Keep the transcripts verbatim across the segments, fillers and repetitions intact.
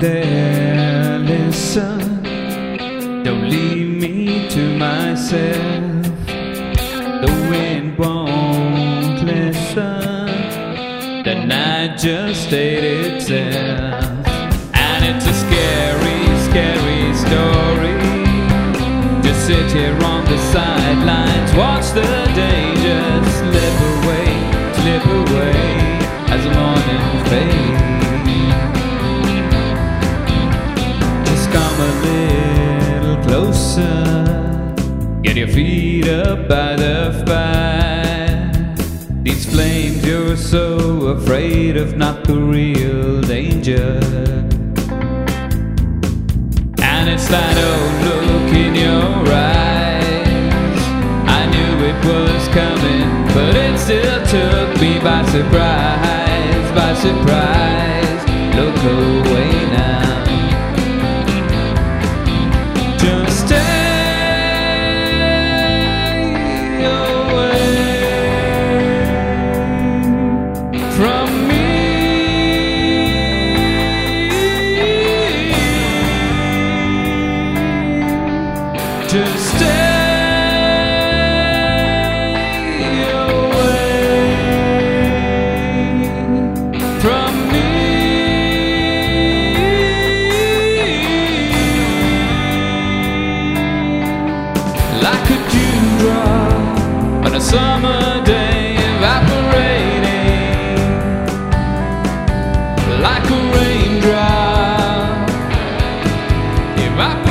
there, listen. Don't leave me to myself. The wind won't listen. The night just ate itself. And it's a scary, scary story. Just sit here on the sidelines, watch the danger slip away, slip away as the morning fades. Just come a little closer, get your feet up by the fire. These flames you're so afraid of, not the real danger. And it's that old look in your eyes. I knew it was coming, but it still took me by surprise, by surprise. Look away now. Just stay away from me. Just stay away from me. Like a dewdrop on a summer day, evaporating. Like a raindrop, evaporating.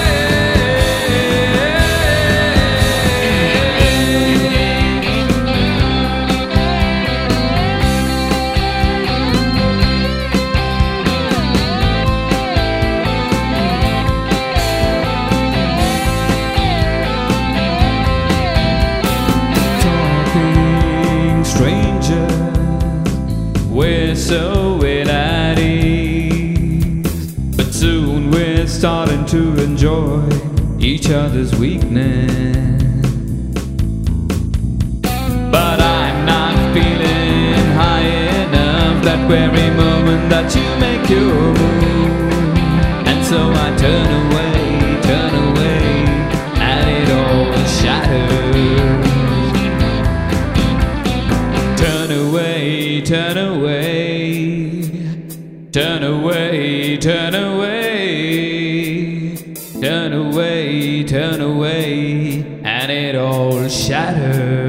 Stranger, we're so at ease, but soon we're starting to enjoy each other's weakness. But I'm not feeling high enough that very moment that you make your move. And so I turn away, turn away, and it all shatters. Turn away, turn away, turn away, turn away, turn away, turn away, and it all shatters.